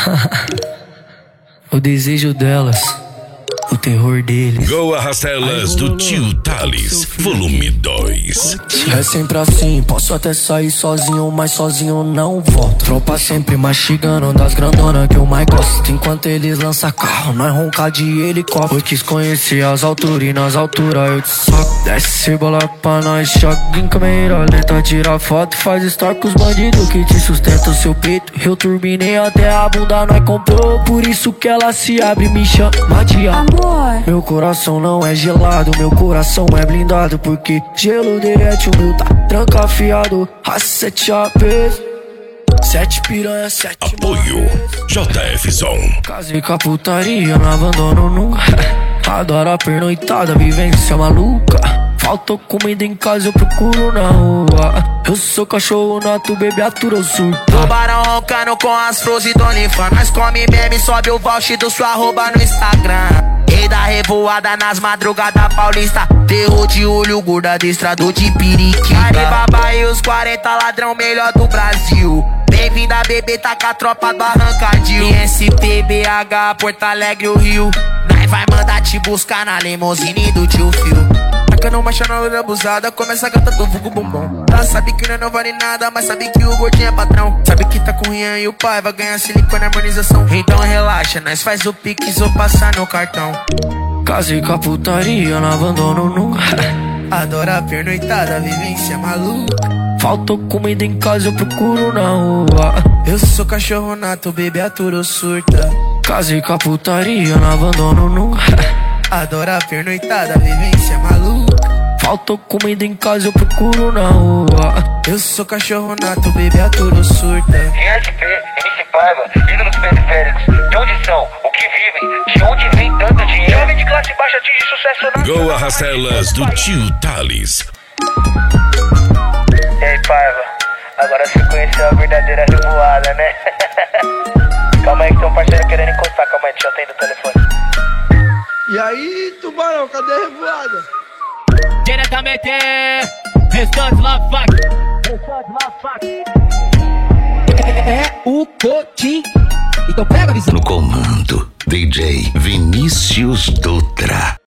O desejo delas, o terror deles. Go Arrasta Elas do Tio Thales, volume 2. É sempre assim, posso até sair sozinho, mas sozinho não volto. Tropa sempre mastigando das grandonas que eu mais gosto. Enquanto eles lançam carro, nós ronca de helicóptero. Eu quis conhecer as alturas e nas alturas eu te soco. Desce bola pra nós, choque em câmera lenta. Tira foto, faz story com os bandidos que te sustentam o seu peito. Eu turbinei até a bunda, nós comprou. Por isso que ela se abre e me chama de amor. Meu coração não é gelado, meu coração é blindado. Porque gelo derrete, o meu tá trancafiado. A 7 APs, 7 piranha, 7 Apoio JF Zone. Casei com a putaria, não abandono nunca. Adoro a pernoitada, vivência maluca. Faltou comida em casa, eu procuro na rua. Eu sou cachorro nato, bebê atura, eu surto. Tubarão roncando com as flores do OnlyFans. Nós come meme, sobe o voucher do sua arroba no Instagram. Rei da revoada nas madrugadas paulista. Terror de olho, gordo adestrador de periquita. Aribaba e os 40 ladrão melhor do Brasil. Bem-vinda bebê, tá com a tropa do Arrancadil. ISP, BH, Porto Alegre, o Rio. Nós vai mandar te buscar na limousine do tio Phil. Tacando marcha na hora abusada, começa a gata do vulgo bombom. Ela sabe que não vale nada, mas sabe que o gordinho é patrão. Sabe que tá com o Rian e o pai vai ganhar silicone e harmonização. Então relaxa, nós faz o pix ou passar no cartão. Casei com a putaria, não abandono nunca. Adora a pernoitada, vivência maluca. Faltou comida em casa, eu procuro na rua. Eu sou cachorro nato, bebê atura ou surta. Casei com a putaria, não abandono nunca. Adora a pernoitada, vivência maluca. Faltou comida em casa, eu procuro na rua. Eu sou cachorro nato, bebê atura ou surta. ISP, MC Paiva, ídolos periféricos. De onde são? O que vivem? De onde vem tanto dinheiro? Jovem de classe baixa atinge sucesso na... Go Arrasta Elas do Tio Thales. E aí, Paiva, agora você conheceu a verdadeira revoada, né? Calma aí que tem um parceiro querendo encostar. Calma aí, deixa eu atender o telefone. E aí, Tubarão, cadê a revoada? Diretamente, restante lá, fac. É o Cotim. Então pega a visão. No comando, DJ Vinícius Dutra.